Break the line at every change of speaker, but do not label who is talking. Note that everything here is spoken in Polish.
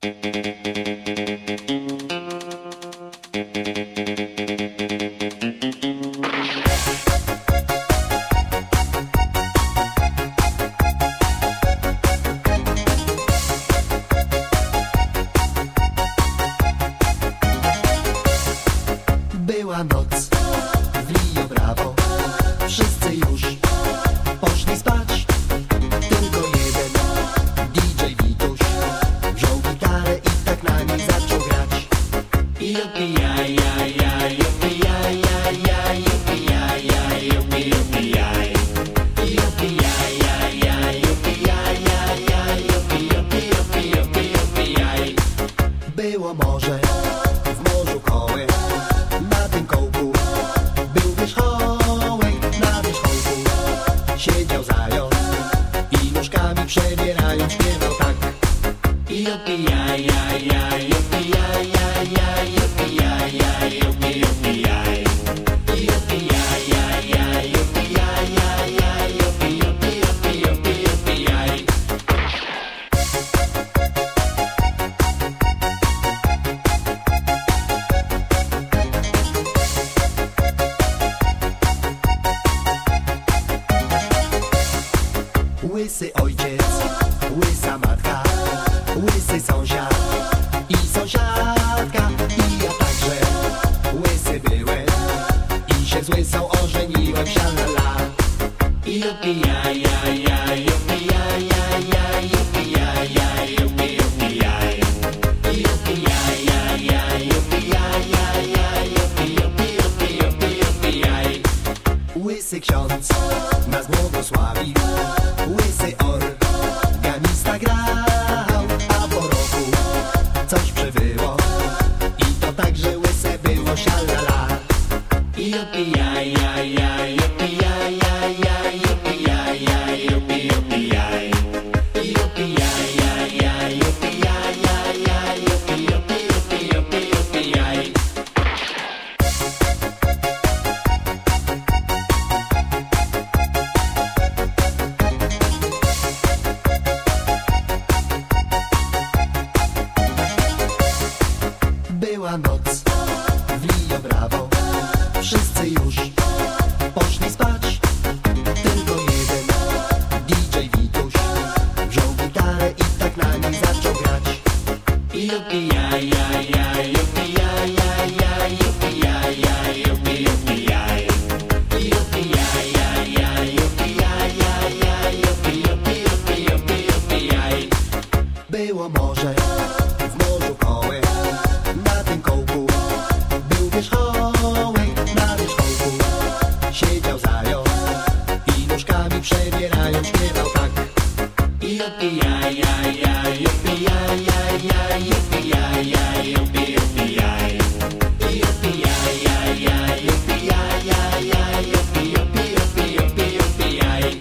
Była noc w Rio Bravo, wszyscy już poszli spać. Tylko jeden DJ Wituś wziął gitarę i tak na niej zaczął grać. Jupi jaj, jaj, jaj, jupi jaj, jaj, jaj, jupi jaj, jaj, jupi, jupi jaj. Jupi jaj, jaj, jaj, jupi jaj, jaj, jaj, jupi, jupi, jupi, jupi, jupi jaj. Było morze, w morzu koły. Na tym kołku był wierzchołek, na wierzchołku siedział zając i nóżkami przebierając śpiewał tak. Jupi jaj, jaj, jaj, jupi jaj, jaj, jaj, jupi jaj, jaj, jupi, jupi jaj. Jupi jaj, jaj, jaj, jupi jaj, jaj, jaj, jupi, jupi, jupi, jupi, jupi jaj. Łysy ojciec, łysa matka, łysy sąsiad i sąsiadka. I ja także łysy byłem i się z łysą ożeniłem, sialala. Jupi jaj, jaj, jaj, jupi jaj, jaj, jaj, jupi jaj, jaj, jupi, jupi jaj. Jupi jaj, jaj, jaj, jupi jaj, jaj, jaj, jupi, jupi, jupi, jupi, jupi jaj. Łysy ksiądz nas błogosławił, łysy organista grał, a po roku coś przybyło i to także łyse było, sialala. Jupi jaj, jaj, jaj, jupi jaj, jaj, jaj, jupi jaj, jaj, jupi, jupi jaj. Jupi jaj, jaj, jaj, jupi jaj, jaj, jaj, jupi, jupi, jupi, jupi, jupi jaj. Była noc w Rio Bravo, wszyscy już poszli spać. Tylko jeden DJ Wituś wziął gitarę i tak na niej zaczął grać. Jupi jaj, jaj, jaj, jupi jaj, jaj, jaj, jupi jaj, jaj, jupi, jupi jaj. Jupi jaj, jaj, jaj, jupi jaj, jaj, jaj, jupi, jupi, jupi, jupi, jupi jaj. Było morze, w morzu koły, na tym kołku był wierzchołek, na wierzchołku siedział zając i nóżkami przebierając śpiewał tak. Jupi jaj, jaj, jaj, jupi jaj, jaj, jaj, jupi jaj, jaj, jupi, jupi jaj. Jupi jaj, jaj, jaj, jupi jaj, jaj, jaj, jupi, jupi, jupi, jupi, jupi jaj.